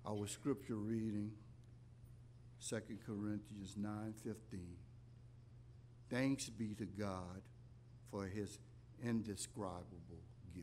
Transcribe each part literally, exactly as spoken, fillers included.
Our scripture reading, Second Corinthians nine fifteen. Thanks be to God for his indescribable gift.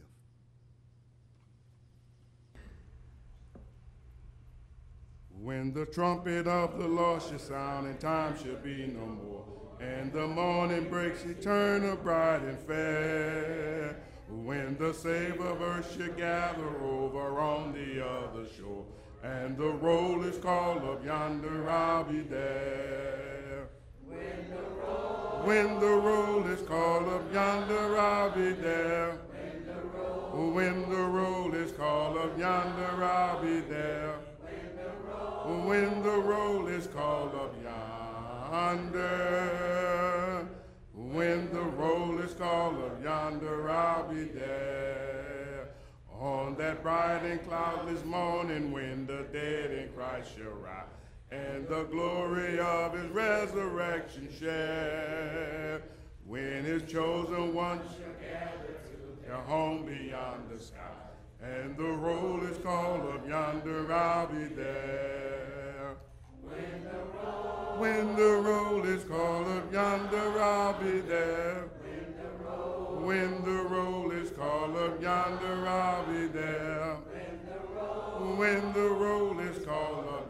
When the trumpet of the Lord shall sound, and time shall be no more, and the morning breaks eternal, bright and fair. When the save of earth shall gather over on the other shore, and the roll is called up yonder, I'll be there. When the roll, when the roll is called up yonder, I'll be there. When the roll, when the roll is called up yonder, I'll be there. When the roll is called up yonder, when the roll is called up yonder, I'll be there. On that bright and cloudless morning when the dead in Christ shall rise, and the glory of his resurrection share, when his chosen ones shall gather to their home beyond the sky, and the roll is called up yonder, I'll be there. When the roll, when the roll is called up yonder, I'll be there. When the roll, when the roll is called up yonder, I'll be there. When the roll, when the roll is called up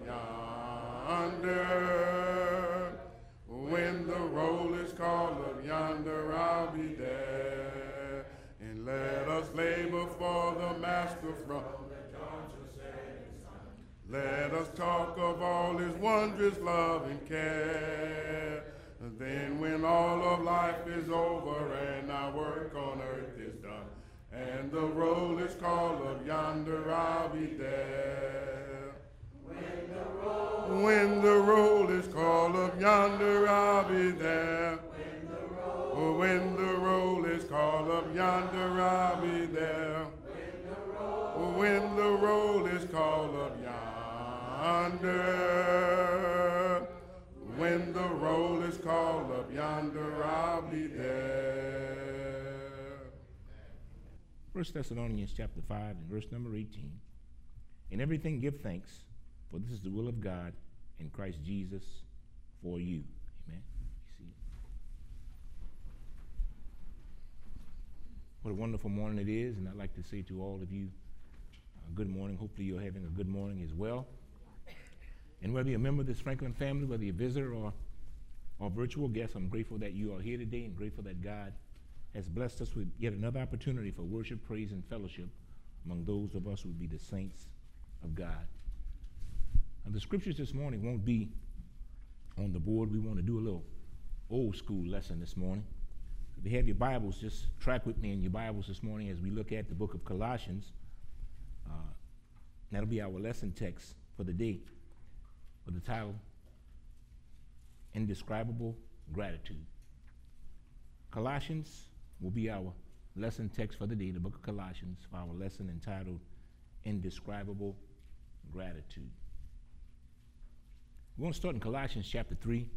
yonder, when the roll is called up yonder, I'll be there. And let us labor for the Master from the dawn to setting sun. Let us talk of all his wondrous love and care. And then when all of life is over and our work on earth is done, and the roll is called up yonder, I'll be there. When the roll, when the roll is called up yonder, I'll be there. When the roll, when the roll is called up yonder, I'll be there. When the roll, when the roll is called up yonder, when the roll is called up yonder, I'll be there. First Thessalonians chapter five and verse number eighteen. In everything give thanks, for this is the will of God in Christ Jesus for you. Amen. You see? What a wonderful morning it is, and I'd like to say to all of you, uh, good morning. Hopefully you're having a good morning as well. And whether you're a member of this Franklin family, whether you're a visitor or, or virtual guest, I'm grateful that you are here today and grateful that God has blessed us with yet another opportunity for worship, praise, and fellowship among those of us who would be the saints of God. Now, the scriptures this morning won't be on the board. We want to do a little old school lesson this morning. If you have your Bibles, just track with me in your Bibles this morning as we look at the book of Colossians. Uh, that'll be our lesson text for the day, with the title, Indescribable Gratitude. Colossians will be our lesson text for the day, the book of Colossians, for our lesson entitled Indescribable Gratitude. We want to start in Colossians chapter three,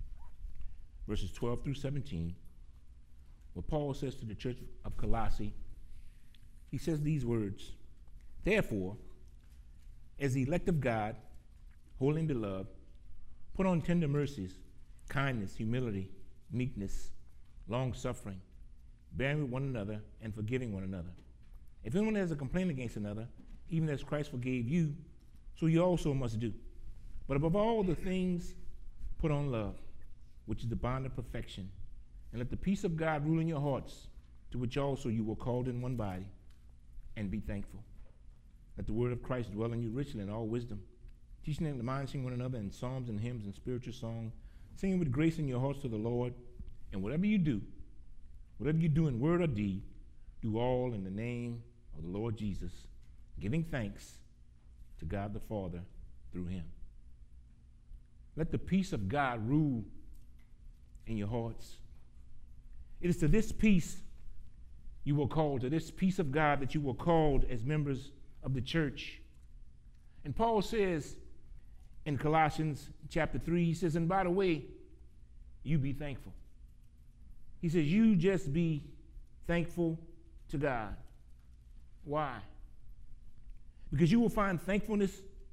verses twelve through seventeen, where Paul says to the church of Colossae, he says these words, "Therefore, as the elect of God, holy and beloved, put on tender mercies, kindness, humility, meekness, long-suffering, bearing with one another and forgiving one another. If anyone has a complaint against another, even as Christ forgave you, so you also must do. But above all the things, put on love, which is the bond of perfection. And let the peace of God rule in your hearts, to which also you were called in one body, and be thankful. Let the word of Christ dwell in you richly in all wisdom, teaching and admonishing one another in psalms and hymns and spiritual songs, singing with grace in your hearts to the Lord. And whatever you do, whatever you do in word or deed, do all in the name of the Lord Jesus, giving thanks to God the Father through him." Let the peace of God rule in your hearts. It is to this peace you were called, to this peace of God that you were called as members of the church. And Paul says in Colossians chapter three, he says, and by the way, you be thankful. He says, you just be thankful to God. Why? Because you will find thankfulness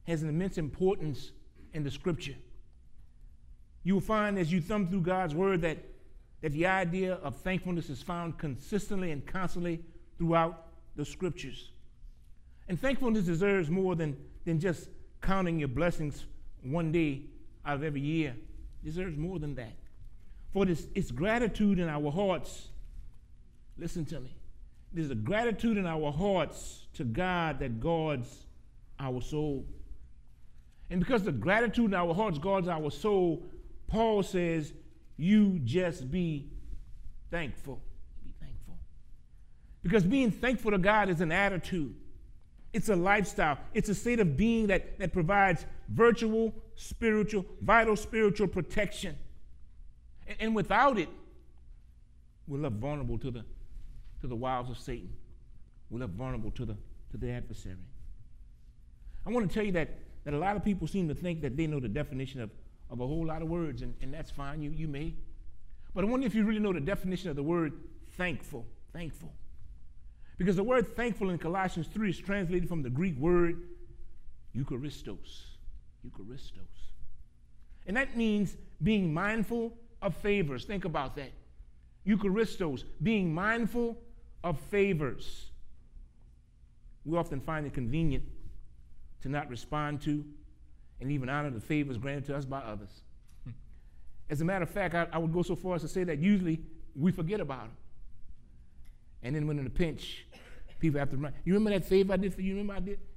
has an immense importance in the scripture. You will find as you thumb through God's word that, that the idea of thankfulness is found consistently and constantly throughout the scriptures. And thankfulness deserves more than, than just counting your blessings one day out of every year. It deserves more than that. For it is, it's gratitude in our hearts. Listen to me. There's a gratitude in our hearts to God that guards our soul. And because the gratitude in our hearts guards our soul, Paul says, you just be thankful. Be thankful. Because being thankful to God is an attitude. It's a lifestyle. It's a state of being that, that provides virtual, spiritual, vital spiritual protection. And, and without it, we're left vulnerable to the, to the wiles of Satan. We're left vulnerable to the, to the adversary. I want to tell you that, that a lot of people seem to think that they know the definition of, of a whole lot of words, and, and that's fine, you, you may. But I wonder if you really know the definition of the word thankful, thankful. Because the word thankful in Colossians three is translated from the Greek word Eucharistos, Eucharistos. And that means being mindful of favors. Think about that. Eucharistos, being mindful of favors. We often find it convenient to not respond to and even honor the favors granted to us by others. As a matter of fact, I, I would go so far as to say that usually we forget about them. And then when in a pinch, people have to remind, you remember that favor I did for you? Remember I did?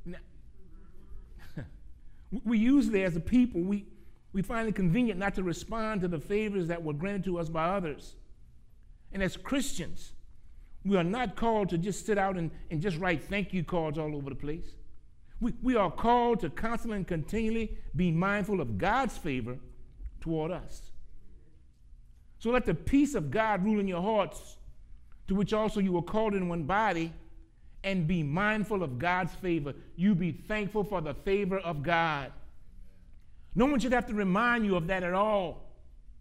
We usually, as a people, we, we find it convenient not to respond to the favors that were granted to us by others. And as Christians, we are not called to just sit out and, and just write thank you cards all over the place. We, we are called to constantly and continually be mindful of God's favor toward us. So let the peace of God rule in your hearts, to which also you were called in one body, and be mindful of God's favor. You be thankful for the favor of God. No one should have to remind you of that at all.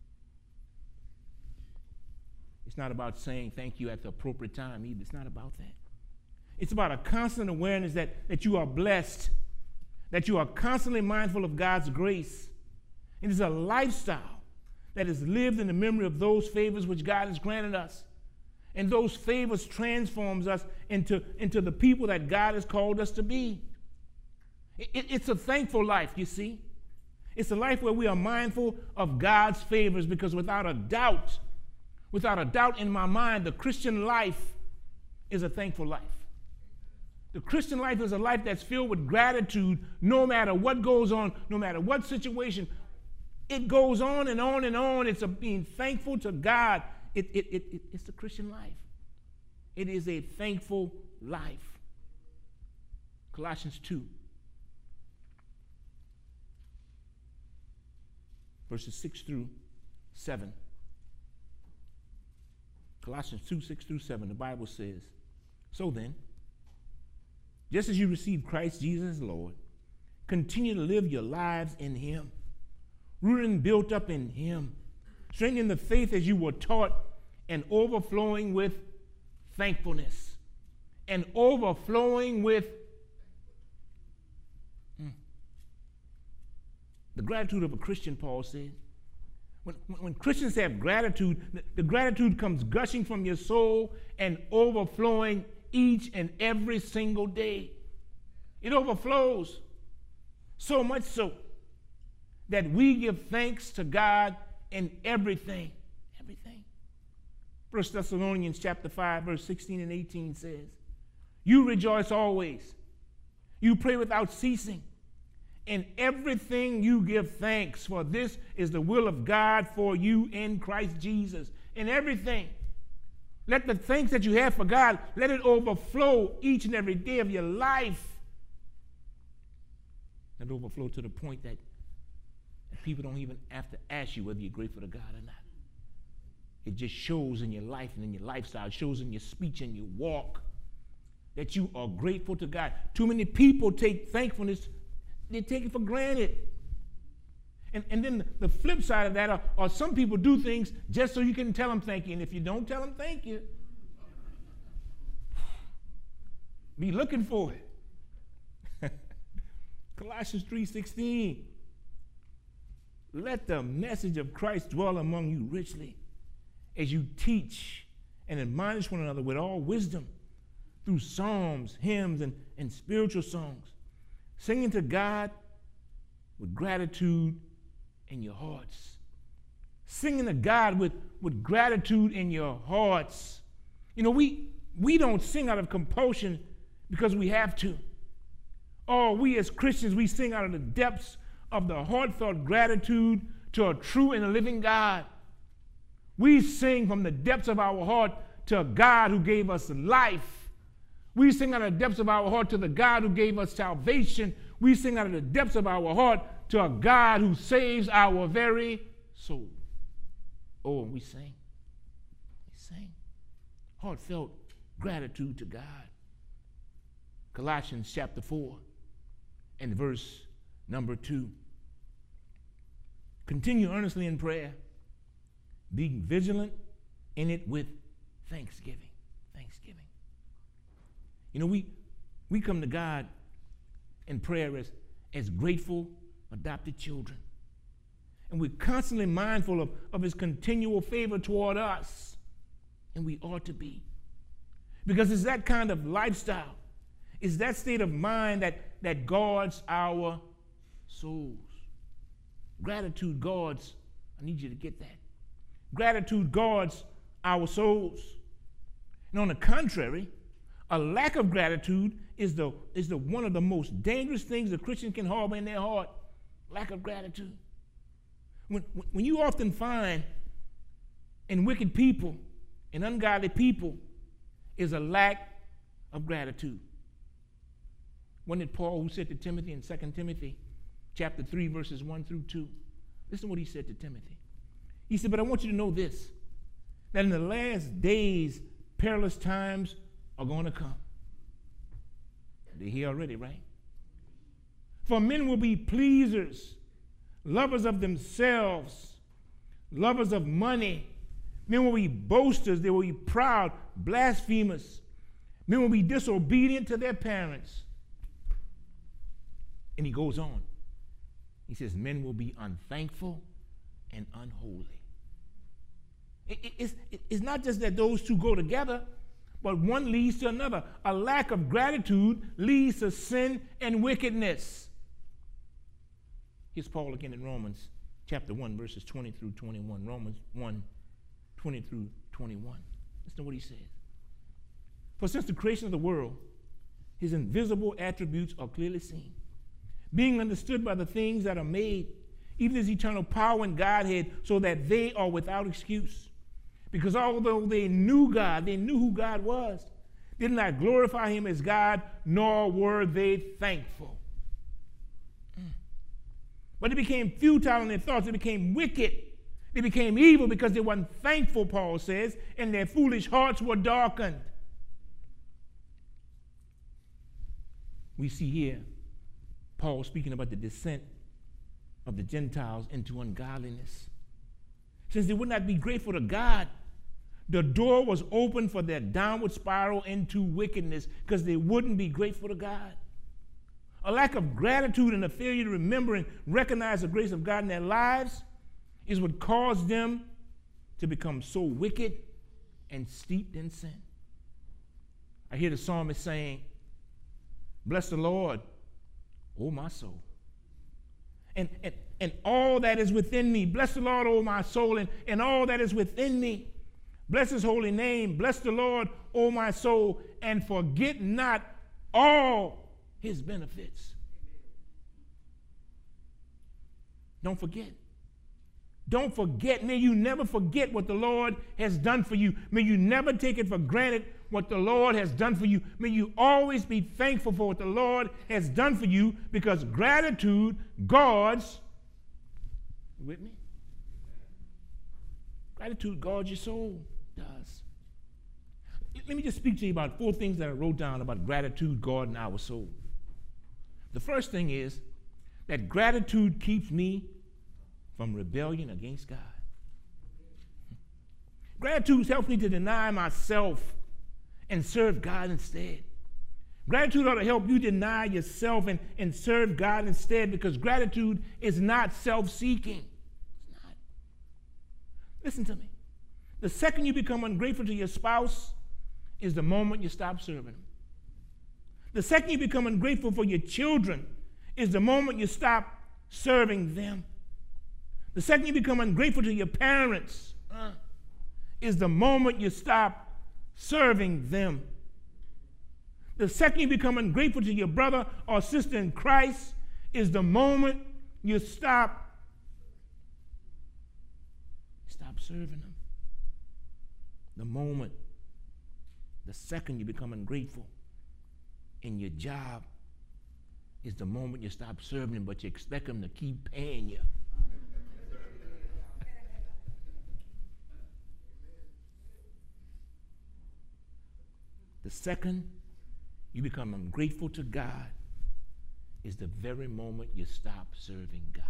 It's not about saying thank you at the appropriate time either. It's not about that. It's about a constant awareness that, that you are blessed, that you are constantly mindful of God's grace. It is a lifestyle that is lived in the memory of those favors which God has granted us. And those favors transforms us into, into the people that God has called us to be. It, it's a thankful life, you see. It's a life where we are mindful of God's favors, because without a doubt, without a doubt in my mind, the Christian life is a thankful life. The Christian life is a life that's filled with gratitude no matter what goes on, no matter what situation. It goes on and on and on. It's a being thankful to God. It, it, it, it, it's the Christian life. It is a thankful life. Colossians two, verses six through seven. Colossians two, six through seven, the Bible says, so then, just as you received Christ Jesus as Lord, continue to live your lives in him, rooted and built up in him, strengthening the faith as you were taught, and overflowing with thankfulness. And overflowing with mm, the gratitude of a Christian, Paul said. When, when Christians have gratitude, the, the gratitude comes gushing from your soul and overflowing each and every single day. It overflows, so much so that we give thanks to God in everything. Everything. First Thessalonians chapter five, verse sixteen and eighteen says, you rejoice always. You pray without ceasing. In everything you give thanks, for this is the will of God for you in Christ Jesus. In everything. Let the thanks that you have for God, let it overflow each and every day of your life. Let it overflow to the point that, that people don't even have to ask you whether you're grateful to God or not. It just shows in your life and in your lifestyle. It shows in your speech and your walk that you are grateful to God. Too many people take thankfulness, they take it for granted. And, and then the flip side of that are, are some people do things just so you can tell them thank you. And if you don't tell them thank you, be looking for it. Colossians three sixteen. Let the message of Christ dwell among you richly as you teach and admonish one another with all wisdom through psalms, hymns, and, and spiritual songs, singing to God with gratitude in your hearts. Singing to God with, with gratitude in your hearts. You know, we, we don't sing out of compulsion because we have to. Oh, we as Christians, we sing out of the depths of the heartfelt gratitude to a true and a living God. We sing from the depths of our heart to a God who gave us life. We sing out of the depths of our heart to the God who gave us salvation. We sing out of the depths of our heart to a God who saves our very soul. Oh, and we sing. We sing. Heartfelt gratitude to God. Colossians chapter four and verse number two. Continue earnestly in prayer, being vigilant in it with thanksgiving. Thanksgiving. You know, we, we come to God in prayer as, as grateful adopted children. And we're constantly mindful of, of his continual favor toward us. And we ought to be. Because it's that kind of lifestyle, it's that state of mind that, that guards our souls. Gratitude guards, I need you to get that. Gratitude guards our souls. And on the contrary, a lack of gratitude is the, is the one of the most dangerous things a Christian can harbor in their heart. Lack of gratitude. When, when you often find in wicked people, in ungodly people, is a lack of gratitude. Wasn't it Paul who said to Timothy in Second Timothy chapter three, verses one through two? Listen to what he said to Timothy. He said, but I want you to know this, that in the last days, perilous times are going to come. They're here already, right? For men will be pleasers, lovers of themselves, lovers of money. Men will be boasters. They will be proud, blasphemers. Men will be disobedient to their parents. And he goes on. He says, men will be unthankful and unholy. It, it, it's, it, it's not just that those two go together, but one leads to another. A lack of gratitude leads to sin and wickedness. Here's Paul again in Romans chapter one, verses twenty through twenty-one. Romans one, twenty through twenty-one. Listen to what he says. For since the creation of the world, his invisible attributes are clearly seen, being understood by the things that are made, even his eternal power and Godhead, so that they are without excuse. Because although they knew God, they knew who God was, did not glorify him as God, nor were they thankful. Mm. But they became futile in their thoughts. They became wicked. They became evil because they weren't thankful, Paul says, and their foolish hearts were darkened. We see here Paul speaking about the descent of the Gentiles into ungodliness. Since they would not be grateful to God, the door was open for their downward spiral into wickedness because they wouldn't be grateful to God. A lack of gratitude and a failure to remember and recognize the grace of God in their lives is what caused them to become so wicked and steeped in sin. I hear the psalmist saying, bless the Lord, O my soul, and, and, and all that is within me. Bless the Lord, O my soul, and, and all that is within me. Bless his holy name. Bless the Lord, O my soul, and forget not all his benefits. Don't forget. Don't forget. May you never forget what the Lord has done for you. May you never take it for granted what the Lord has done for you. May you always be thankful for what the Lord has done for you, because gratitude guards, you with me? Gratitude guards your soul, does. Let me just speak to you about four things that I wrote down about gratitude guarding our soul. The first thing is that gratitude keeps me from rebellion against God. Gratitude helps me to deny myself and serve God instead. Gratitude ought to help you deny yourself and, and serve God instead, because gratitude is not self-seeking. It's not. Listen to me. The second you become ungrateful to your spouse is the moment you stop serving them. The second you become ungrateful for your children is the moment you stop serving them. The second you become ungrateful to your parents uh, is the moment you stop serving them. The second you become ungrateful to your brother or sister in Christ is the moment you stop, stop serving them. The moment, the second you become ungrateful in your job is the moment you stop serving them, but you expect them to keep paying you. The second you become ungrateful to God is the very moment you stop serving God.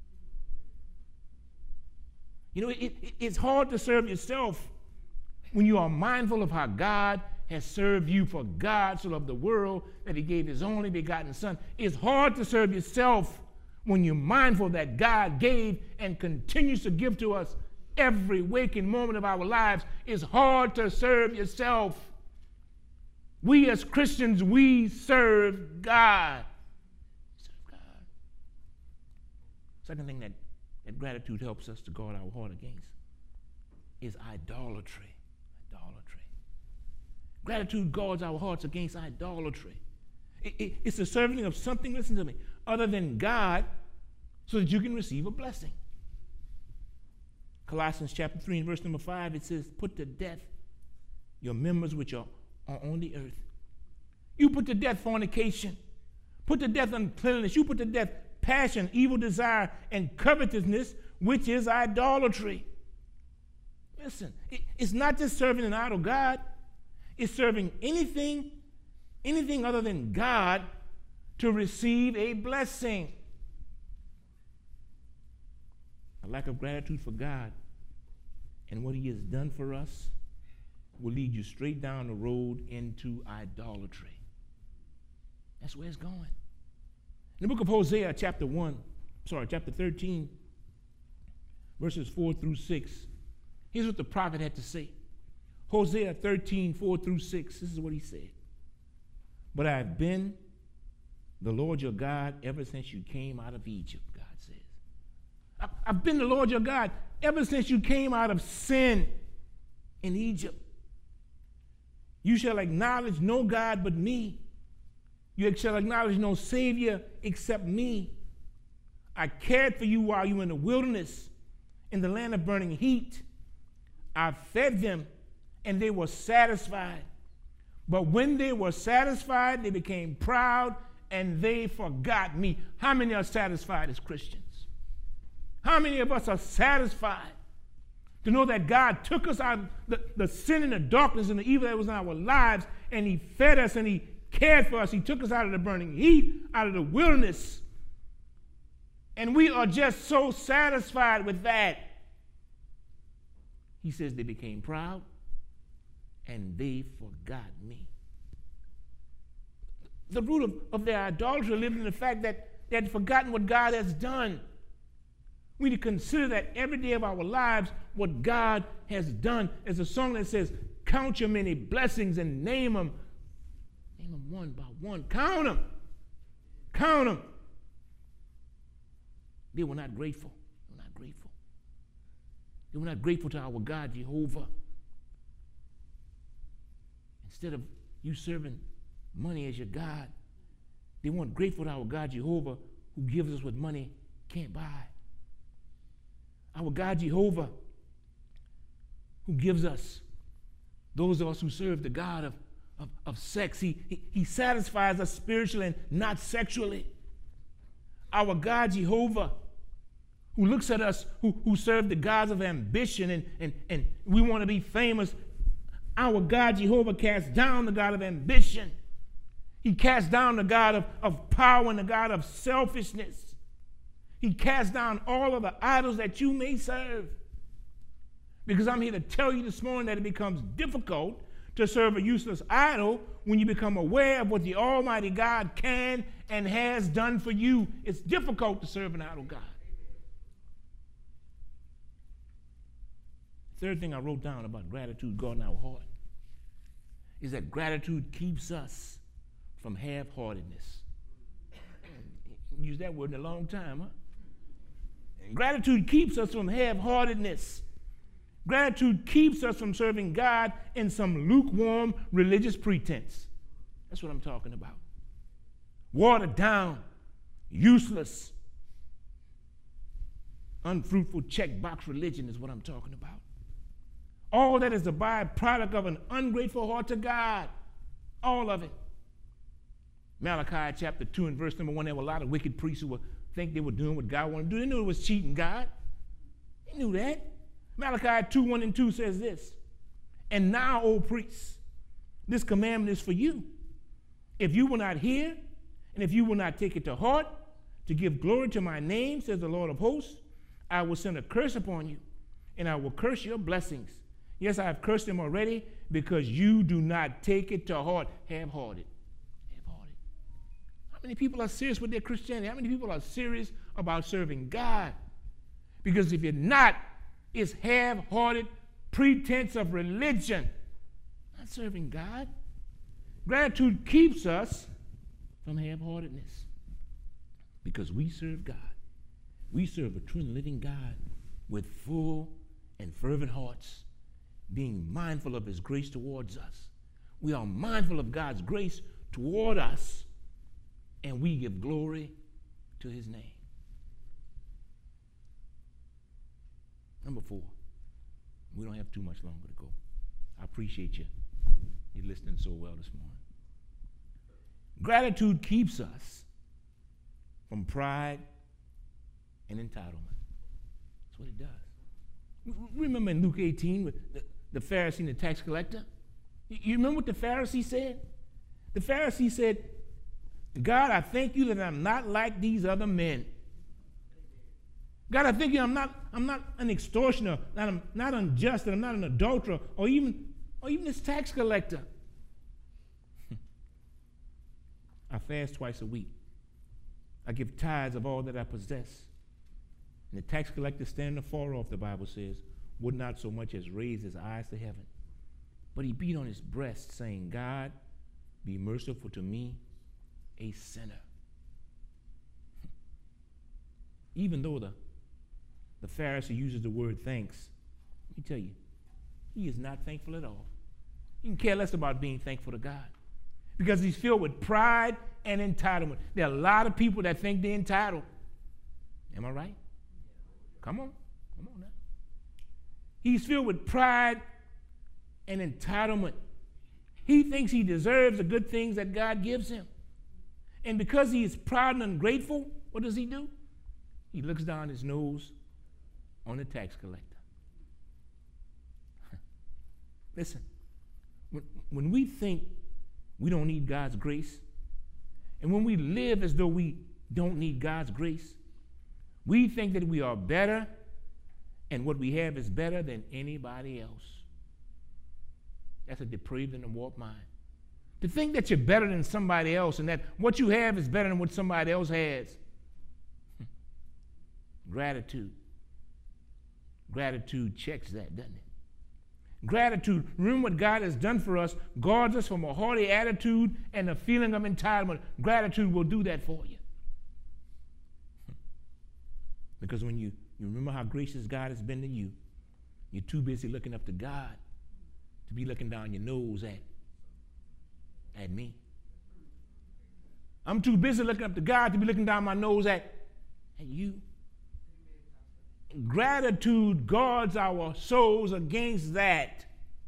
You know, it, it, it's hard to serve yourself when you are mindful of how God has served you. For God so loved the world that he gave his only begotten Son. It's hard to serve yourself when you're mindful that God gave and continues to give to us every waking moment of our lives. It's hard to serve yourself. We as Christians, we serve God. Serve God. Second thing that, that gratitude helps us to guard our heart against is idolatry. Idolatry. Gratitude guards our hearts against idolatry. It, it, it's the serving of something, listen to me, other than God, so that you can receive a blessing. Colossians chapter three and verse number five, it says, put to death your members which are are on the earth. You put to death fornication. Put to death uncleanness. You put to death passion, evil desire, and covetousness, which is idolatry. Listen, it, it's not just serving an idol God. It's serving anything, anything other than God to receive a blessing. A lack of gratitude for God and what he has done for us will lead you straight down the road into idolatry. That's where it's going. In the book of Hosea, chapter one, sorry, chapter thirteen, verses four through six, here's what the prophet had to say. Hosea thirteen, four through six, this is what he said. But I have been the Lord your God ever since you came out of Egypt, God says. I've been the Lord your God ever since you came out of sin in Egypt. You shall acknowledge no God but me. You shall acknowledge no Savior except me. I cared for you while you were in the wilderness, in the land of burning heat. I fed them, and they were satisfied. But when they were satisfied, they became proud, and they forgot me. How many are satisfied as Christians? How many of us are satisfied to know that God took us out of the, the sin and the darkness and the evil that was in our lives, and he fed us and he cared for us. He took us out of the burning heat, out of the wilderness. And we are just so satisfied with that. He says they became proud and they forgot me. The root of, of their idolatry lived in the fact that they had forgotten what God has done. We need to consider that every day of our lives, what God has done. There's a song that says, count your many blessings and name them. Name them one by one. Count them. Count them. They were not grateful. They were not grateful. They were not grateful to our God, Jehovah. Instead of you serving money as your God, they weren't grateful to our God, Jehovah, who gives us what money can't buy. Our God Jehovah, who gives us, those of us who serve the God of, of, of sex, he, he, he satisfies us spiritually and not sexually. Our God Jehovah, who looks at us, who, who serve the gods of ambition, and, and, and we want to be famous. Our God Jehovah casts down the God of ambition. He casts down the God of, of power and the God of selfishness. He casts down all of the idols that you may serve. Because I'm here to tell you this morning that it becomes difficult to serve a useless idol when you become aware of what the Almighty God can and has done for you. It's difficult to serve an idol God. Third thing I wrote down about gratitude guarding our heart is that gratitude keeps us from half-heartedness. Use that word in a long time, huh? And gratitude keeps us from half-heartedness. Gratitude keeps us from serving God in some lukewarm religious pretense. That's what I'm talking about. Watered down, useless, unfruitful checkbox religion is what I'm talking about. All that is the byproduct of an ungrateful heart to God. All of it. Malachi chapter two and verse number one, there were a lot of wicked priests who would think they were doing what God wanted to do. They knew it was cheating God. They knew that. Malachi two, one and two says this, and now, O priests, this commandment is for you. If you will not hear, and if you will not take it to heart, to give glory to my name, says the Lord of hosts, I will send a curse upon you, and I will curse your blessings. Yes, I have cursed them already because you do not take it to heart. Half-hearted. Half-hearted. How many people are serious with their Christianity? How many people are serious about serving God? Because if you're not, it's half-hearted pretense of religion. Not serving God. Gratitude keeps us from half-heartedness because we serve God. We serve a true and living God with full and fervent hearts, being mindful of his grace towards us. We are mindful of God's grace toward us, and we give glory to his name. Number four, we don't have too much longer to go. I appreciate you. You're listening so well this morning. Gratitude keeps us from pride and entitlement. That's what it does. Remember in Luke eighteen with the, the Pharisee and the tax collector? You remember what the Pharisee said? The Pharisee said, God, I thank you that I'm not like these other men. God, I thank you I'm not, I'm not an extortioner, that I'm not unjust, that I'm not an adulterer, or even, or even this tax collector. I fast twice a week. I give tithes of all that I possess. And the tax collector standing afar off, the Bible says, would not so much as raise his eyes to heaven. But he beat on his breast, saying, God, be merciful to me, a sinner. Even though the, the Pharisee uses the word thanks, let me tell you, he is not thankful at all. He can care less about being thankful to God because he's filled with pride and entitlement. There are a lot of people that think they're entitled. Am I right? Come on. Come on now. He's filled with pride and entitlement. He thinks he deserves the good things that God gives him. And because he is proud and ungrateful, what does he do? He looks down his nose on the tax collector. Listen, when, when we think we don't need God's grace, and when we live as though we don't need God's grace, we think that we are better and what we have is better than anybody else. That's a depraved and a warped mind. To think that you're better than somebody else and that what you have is better than what somebody else has. Gratitude. Gratitude checks that, doesn't it? Gratitude, remember what God has done for us, guards us from a haughty attitude and a feeling of entitlement. Gratitude will do that for you. Because when you, you remember how gracious God has been to you, you're too busy looking up to God to be looking down your nose at, at me. I'm too busy looking up to God to be looking down my nose at, at you. Gratitude guards our souls against that.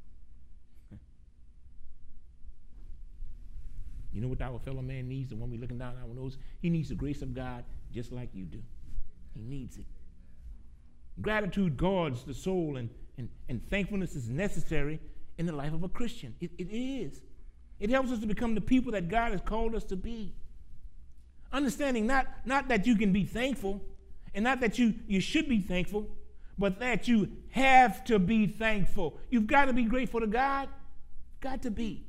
You know what our fellow man needs, the one we're looking down our nose? He needs the grace of God just like you do. He needs it. Gratitude guards the soul, and, and, and thankfulness is necessary in the life of a Christian. It, it is. It helps us to become the people that God has called us to be. Understanding not, not that you can be thankful, and not that you, you should be thankful, but that you have to be thankful. You've got to be grateful to God. got to be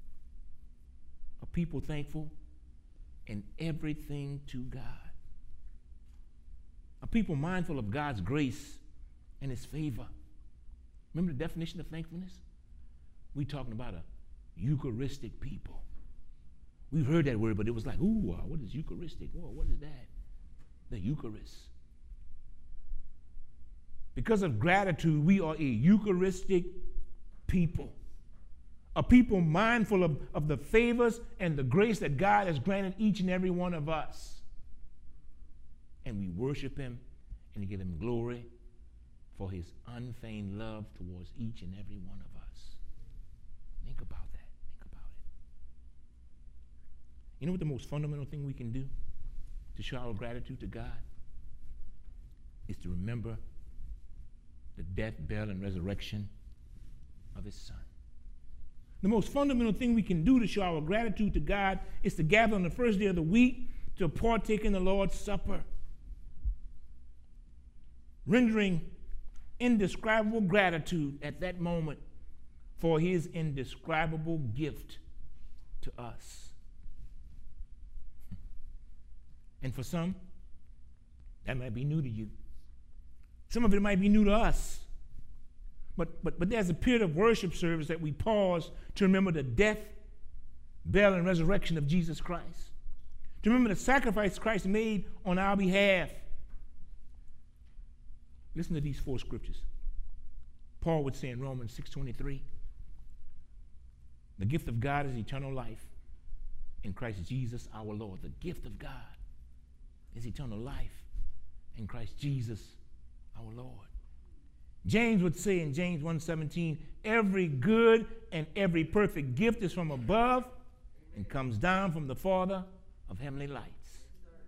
a people thankful in everything to God. A people mindful of God's grace and his favor. Remember the definition of thankfulness? We're talking about a Eucharistic people. We've heard that word, but it was like, ooh, uh, what is Eucharistic? Whoa, what is that? The Eucharist. Because of gratitude, we are a Eucharistic people. A people mindful of, of the favors and the grace that God has granted each and every one of us. And we worship him and give him glory for his unfeigned love towards each and every one of us. Think about that. Think about it. You know what the most fundamental thing we can do to show our gratitude to God is to remember the death, burial, and resurrection of his son. The most fundamental thing we can do to show our gratitude to God is to gather on the first day of the week to partake in the Lord's Supper, rendering indescribable gratitude at that moment for his indescribable gift to us. And for some, that might be new to you. Some of it might be new to us. But, but, but there's a period of worship service that we pause to remember the death, burial, and resurrection of Jesus Christ. To remember the sacrifice Christ made on our behalf. Listen to these four scriptures. Paul would say in Romans six twenty-three, the gift of God is eternal life in Christ Jesus our Lord. The gift of God is eternal life in Christ Jesus our Lord. James would say in James one seventeen, every good and every perfect gift is from above and comes down from the Father of heavenly lights.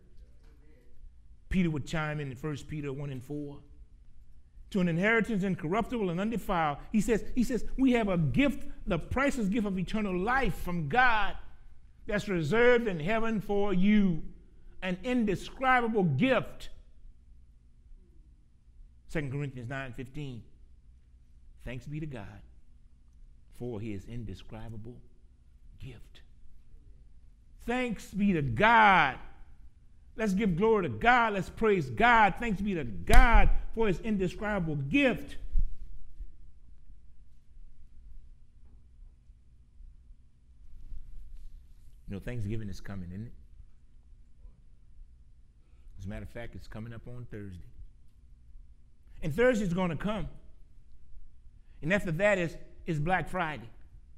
Peter would chime in in First Peter one and four. To an inheritance incorruptible and undefiled. He says, he says, we have a gift, the priceless gift of eternal life from God that's reserved in heaven for you. An indescribable gift. Second Corinthians nine fifteen. Thanks be to God for his indescribable gift. Thanks be to God. Let's give glory to God. Let's praise God. Thanks be to God for his indescribable gift. You know, Thanksgiving is coming, isn't it? As a matter of fact, it's coming up on Thursday. And Thursday's going to come. And after that is, is Black Friday.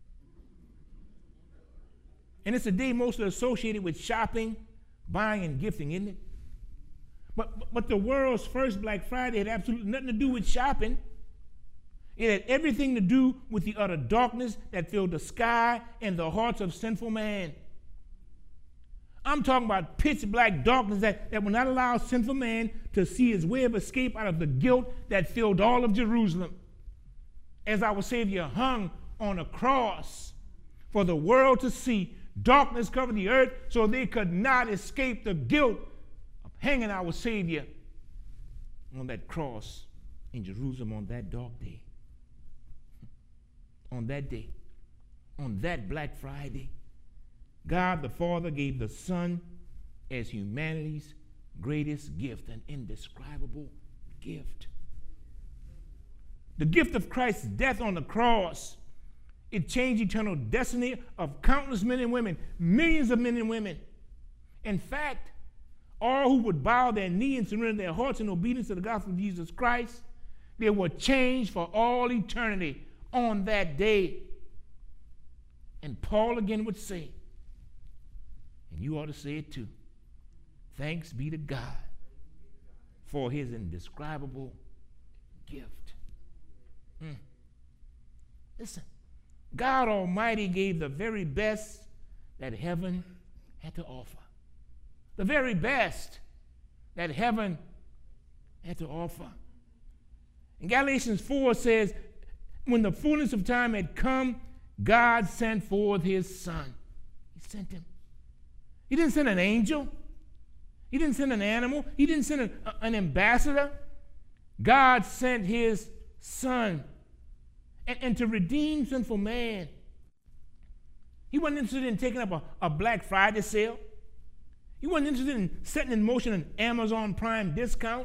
And it's a day mostly associated with shopping, buying, and gifting, isn't it? But, but the world's first Black Friday had absolutely nothing to do with shopping. It had everything to do with the utter darkness that filled the sky and the hearts of sinful man. I'm talking about pitch black darkness that, that will not allow sinful man to see his way of escape out of the guilt that filled all of Jerusalem. As our Savior hung on a cross for the world to see, darkness covered the earth so they could not escape the guilt of hanging our Savior on that cross in Jerusalem on that dark day. On that day, on that Black Friday, God the Father gave the Son as humanity's greatest gift, an indescribable gift. The gift of Christ's death on the cross, it changed eternal destiny of countless men and women, millions of men and women. In fact, all who would bow their knee and surrender their hearts in obedience to the gospel of Jesus Christ, they were changed for all eternity on that day. And Paul again would say, and you ought to say it too, thanks be to God for his indescribable gift. Mm. Listen, God Almighty gave the very best that heaven had to offer. The very best that heaven had to offer. And Galatians four says, when the fullness of time had come, God sent forth his Son. He sent him. He didn't send an angel. He didn't send an animal. He didn't send an, an ambassador. God sent his Son. And, and to redeem sinful man, He wasn't interested in taking up a, a Black Friday sale. He wasn't interested in setting in motion an Amazon Prime discount.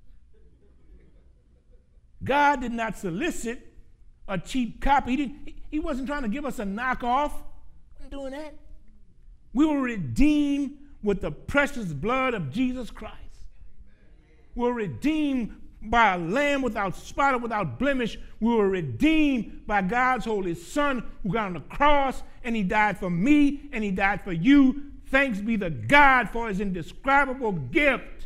God did not solicit a cheap copy. He, didn't, he, he wasn't trying to give us a knockoff. He wasn't doing that. We were redeemed with the precious blood of Jesus Christ. We were redeemed by a lamb without spot or without blemish. We were redeemed by God's holy Son who got on the cross, and he died for me and he died for you. Thanks be to God for his indescribable gift.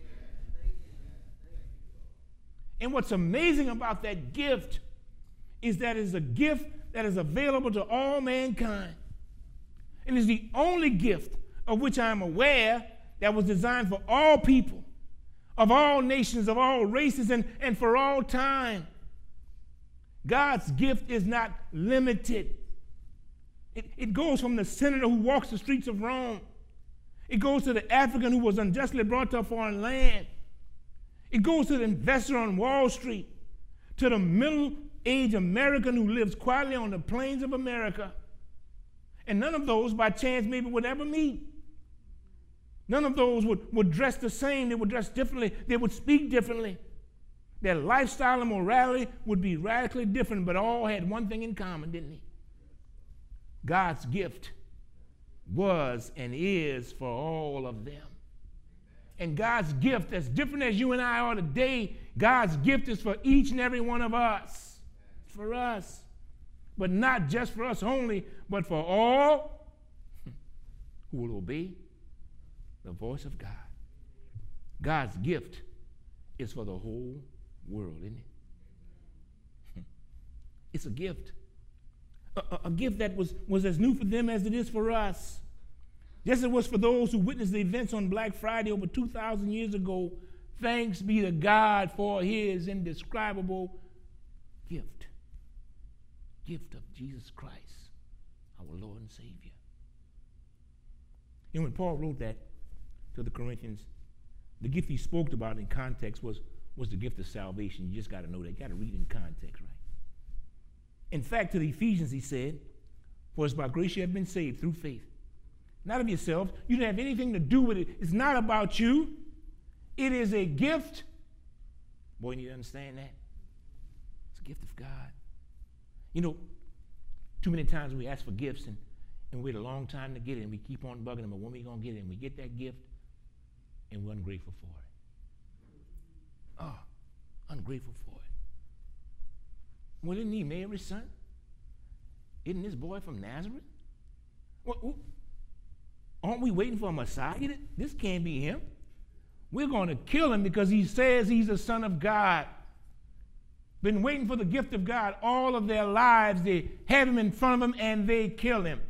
And what's amazing about that gift is that it's a gift that is available to all mankind. And it's the only gift of which I am aware that was designed for all people, of all nations, of all races, and, and for all time. God's gift is not limited. It, it goes from the senator who walks the streets of Rome. It goes to the African who was unjustly brought to a foreign land. It goes to the investor on Wall Street, to the middle-aged American who lives quietly on the plains of America. And none of those, by chance, maybe would ever meet. None of those would, would dress the same. They would dress differently. They would speak differently. Their lifestyle and morality would be radically different, but all had one thing in common, didn't they? God's gift was and is for all of them. And God's gift, as different as you and I are today, God's gift is for each and every one of us. It's for us. But not just for us only, but for all who will obey the voice of God. God's gift is for the whole world, isn't it? It's a gift. A, a, a gift that was, was as new for them as it is for us. Just as it was for those who witnessed the events on Black Friday over two thousand years ago. Thanks be to God for his indescribable gift. Gift of Jesus Christ, our Lord and Savior. And when Paul wrote that to the Corinthians, the gift he spoke about in context was, was the gift of salvation. You just got to know that. You got to read in context, right? In fact, to the Ephesians, he said, for it's by grace you have been saved through faith. Not of yourselves. You don't have anything to do with it. It's not about you. It is a gift. Boy, you need to understand that. It's a gift of God. You know, too many times we ask for gifts and, and we wait a long time to get it, and we keep on bugging them, but when are we going to get it? And we get that gift, and we're ungrateful for it. Oh, ungrateful for it. Well, isn't he Mary's son? Isn't this boy from Nazareth? Well, aren't we waiting for a Messiah? This can't be him. We're going to kill him because he says he's the Son of God. Been waiting for the gift of God all of their lives. They have him in front of them and they kill him.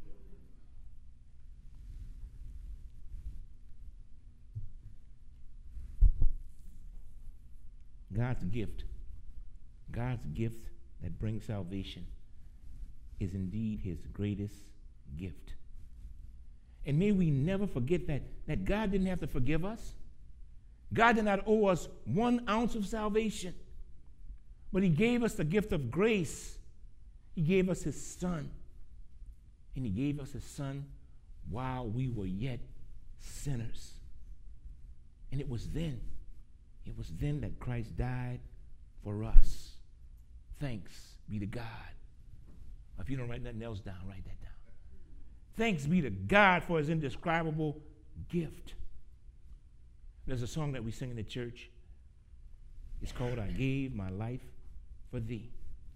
God's gift, God's gift that brings salvation is indeed his greatest gift. And may we never forget that, that God didn't have to forgive us. God did not owe us one ounce of salvation. But he gave us the gift of grace. He gave us his son. And he gave us his son while we were yet sinners. And it was then, it was then that Christ died for us. Thanks be to God. If you don't write nothing else down, write that down. Thanks be to God for his indescribable gift. There's a song that we sing in the church. It's called I Gave My Life for Thee.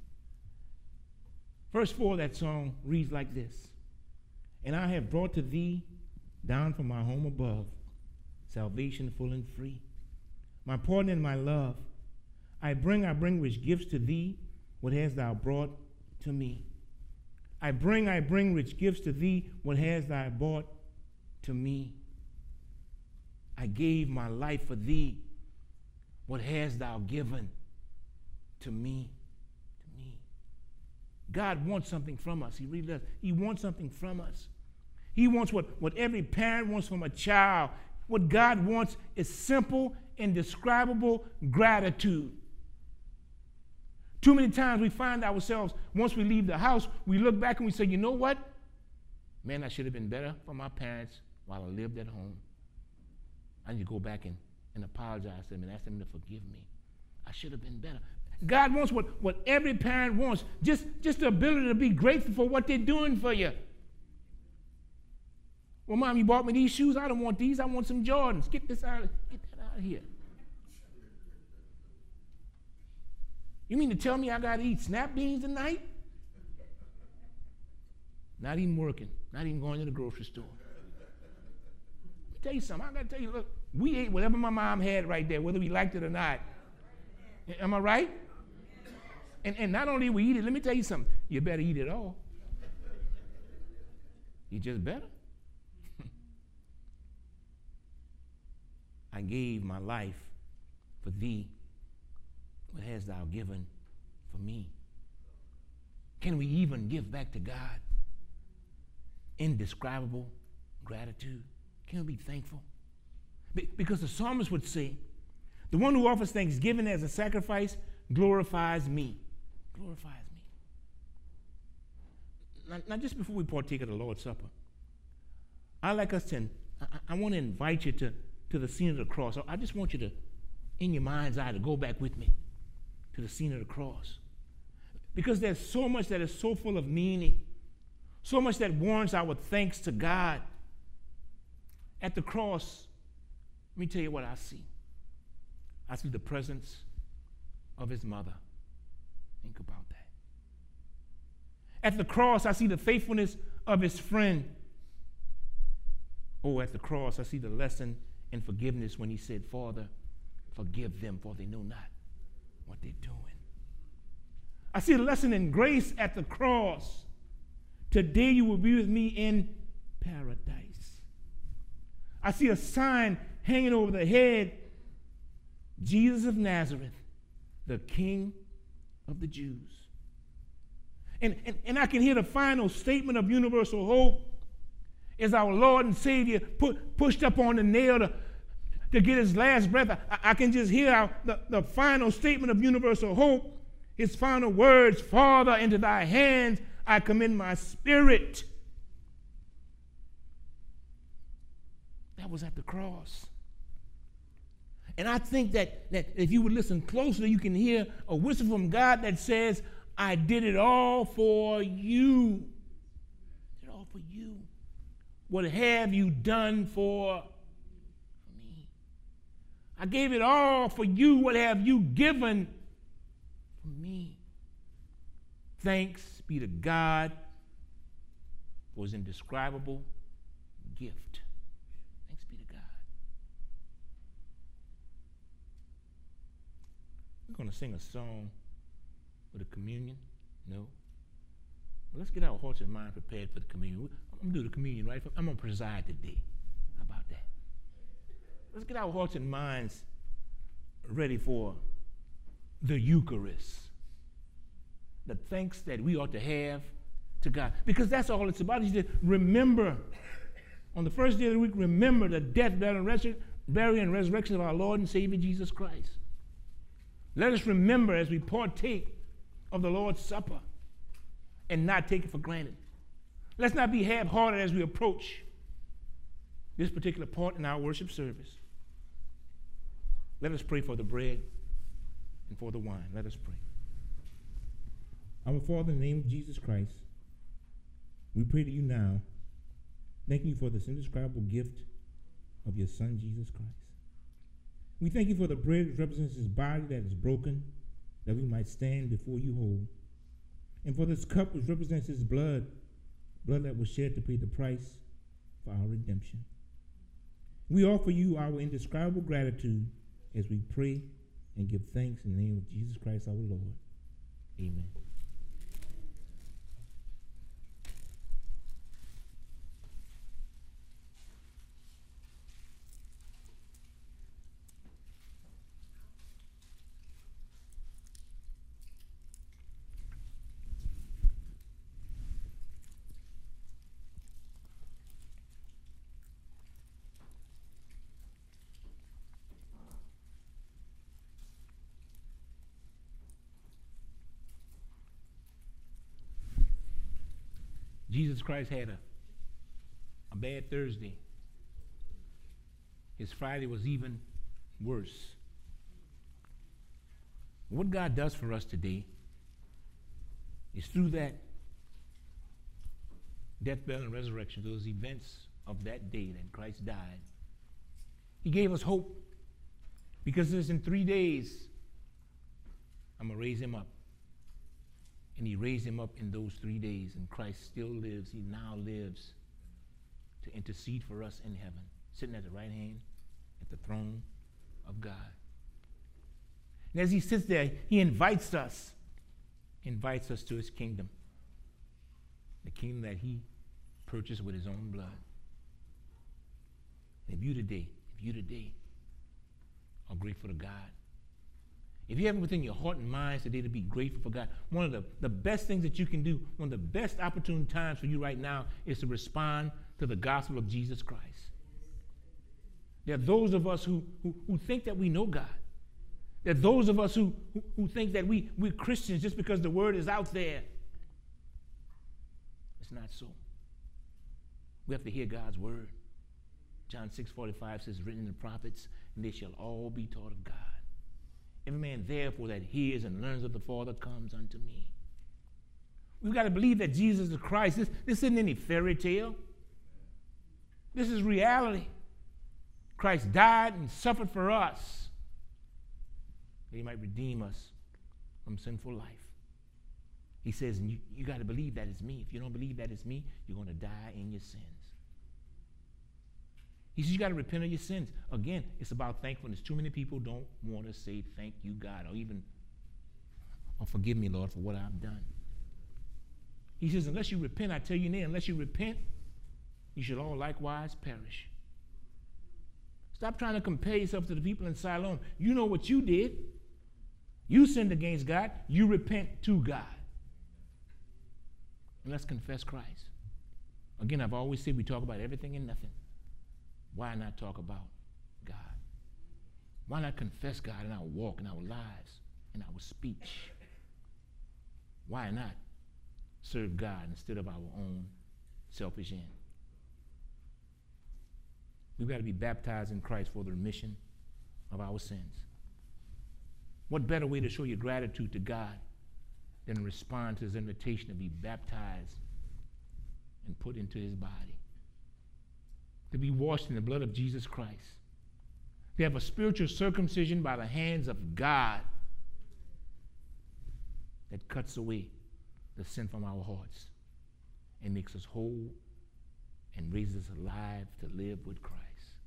Verse four of that song reads like this. And I have brought to thee down from my home above salvation full and free. My pardon and my love. I bring, I bring rich gifts to thee. What hast thou brought to me? I bring, I bring rich gifts to thee. What hast thou brought to me? I gave my life for thee. What hast thou given to me? To me. God wants something from us. He really does. He wants something from us. He wants what, what every parent wants from a child. What God wants is simple, indescribable gratitude. Too many times we find ourselves, once we leave the house, we look back and we say, you know what? Man, I should have been better for my parents while I lived at home. I need to go back and, and apologize to them and ask them to forgive me. I should have been better. God wants what, what every parent wants, just, just the ability to be grateful for what they're doing for you. Well, Mom, you bought me these shoes. I don't want these. I want some Jordans. Get this out of, get that out of here. You mean to tell me I got to eat snap beans tonight? Not even working. Not even going to the grocery store. Let me tell you something. I got to tell you, look, we ate whatever my mom had right there, whether we liked it or not. Am I right? And, and not only we eat it, let me tell you something. You better eat it all. You just better. I gave my life for thee. What hast thou given for me? Can we even give back to God indescribable gratitude? Can we be thankful? Be- because the psalmist would say, the one who offers thanksgiving as a sacrifice glorifies me. Glorifies me. Now, now just before we partake of the Lord's Supper, I'd like us to, I, I want to invite you to, to the scene of the cross. I just want you to, in your mind's eye, to go back with me to the scene of the cross. Because there's so much that is so full of meaning, so much that warrants our thanks to God. At the cross, let me tell you what I see. I see the presence of his mother. Think about that. At the cross, I see the faithfulness of his friend. Oh, at the cross, I see the lesson in forgiveness when he said, Father, forgive them, for they know not what they're doing. I see a lesson in grace at the cross. Today you will be with me in paradise. I see a sign hanging over the head, Jesus of Nazareth, the King of the Jews. And, and, and I can hear the final statement of universal hope as our Lord and Savior put, pushed up on the nail to, to get his last breath. I, I can just hear our, the, the final statement of universal hope, his final words, Father, into thy hands I commend my spirit. That was at the cross. And I think that, that if you would listen closely, you can hear a whisper from God that says, I did it all for you. I did it all for you. What have you done for me? I gave it all for you. What have you given for me? Thanks be to God for his indescribable gift. Thanks be to God. We're going to sing a song with a communion? No. Well, let's get our hearts and minds prepared for the communion. I'm going to do the communion, right? I'm going to preside today. How about that? Let's get our hearts and minds ready for the Eucharist. The thanks that we ought to have to God. Because that's all it's about. He said, remember, on the first day of the week, remember the death, burial, and resurrection of our Lord and Savior Jesus Christ. Let us remember as we partake of the Lord's Supper and not take it for granted. Let's not be half-hearted as we approach this particular part in our worship service. Let us pray for the bread and for the wine. Let us pray. Our Father, in the name of Jesus Christ, we pray to you now, thanking you for this indescribable gift of your Son, Jesus Christ. We thank you for the bread which represents his body that is broken, that we might stand before you whole. And for this cup which represents his blood, blood that was shed to pay the price for our redemption. We offer you our indescribable gratitude as we pray and give thanks in the name of Jesus Christ our Lord. Amen. Jesus Christ had a a bad Thursday. His Friday was even worse. What God does for us today is through that death, burial, and resurrection, those events of that day that Christ died, he gave us hope, because it's in three days I'm going to raise him up. And he raised him up in those three days, and Christ still lives. He now lives to intercede for us in heaven, sitting at the right hand at the throne of God. And as he sits there, he invites us, invites us to his kingdom, the kingdom that he purchased with his own blood. And if you today, if you today are grateful to God, if you have it within your heart and mind today to be grateful for God, one of the, the best things that you can do, one of the best opportune times for you right now is to respond to the gospel of Jesus Christ. There are those of us who, who, who think that we know God. There are those of us who, who, who think that we, we're Christians just because the word is out there. It's not so. We have to hear God's word. John six forty-five says, written in the prophets, and they shall all be taught of God. Every man, therefore, that hears and learns of the Father comes unto me. We've got to believe that Jesus is Christ. This, this isn't any fairy tale. This is reality. Christ died and suffered for us, that he might redeem us from sinful life. He says, and you, you got to believe that it's me. If you don't believe that it's me, you're going to die in your sins. He says you got to repent of your sins. Again, it's about thankfulness. Too many people don't want to say thank you, God, or even, oh, forgive me, Lord, for what I've done. He says, unless you repent, I tell you now, unless you repent, you shall all likewise perish. Stop trying to compare yourself to the people in Siloam. You know what you did. You sinned against God. You repent to God. And let's confess Christ. Again, I've always said we talk about everything and nothing. Why not talk about God? Why not confess God in our walk, in our lives, in our speech? Why not serve God instead of our own selfish end? We've got to be baptized in Christ for the remission of our sins. What better way to show your gratitude to God than to respond to his invitation to be baptized and put into his body? To be washed in the blood of Jesus Christ. To have a spiritual circumcision by the hands of God that cuts away the sin from our hearts and makes us whole and raises us alive to live with Christ.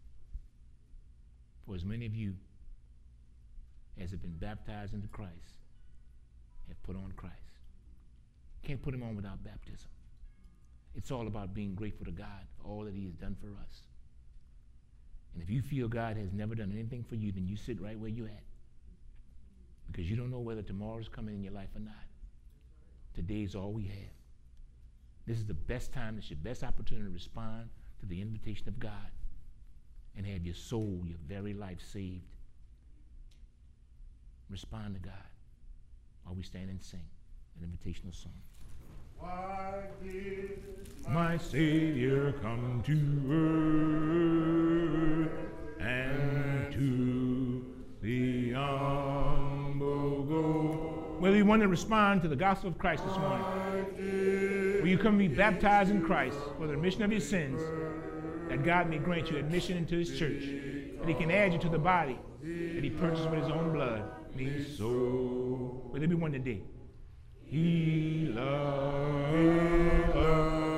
For as many of you as have been baptized into Christ have put on Christ. Can't put him on without baptism. It's all about being grateful to God for all that he has done for us. And if you feel God has never done anything for you, then you sit right where you're at. Because you don't know whether tomorrow's coming in your life or not. Today's all we have. This is the best time, it's your best opportunity to respond to the invitation of God and have your soul, your very life saved. Respond to God while we stand and sing an invitational song. Why did My Savior come to earth and to the humble go? Whether you want to respond to the gospel of Christ this morning, will you come and be baptized in Christ for the remission of your sins, that God may grant you admission into his church, that he can add you to the body that he purchased with his own blood. Me so. Will there be one today? He loves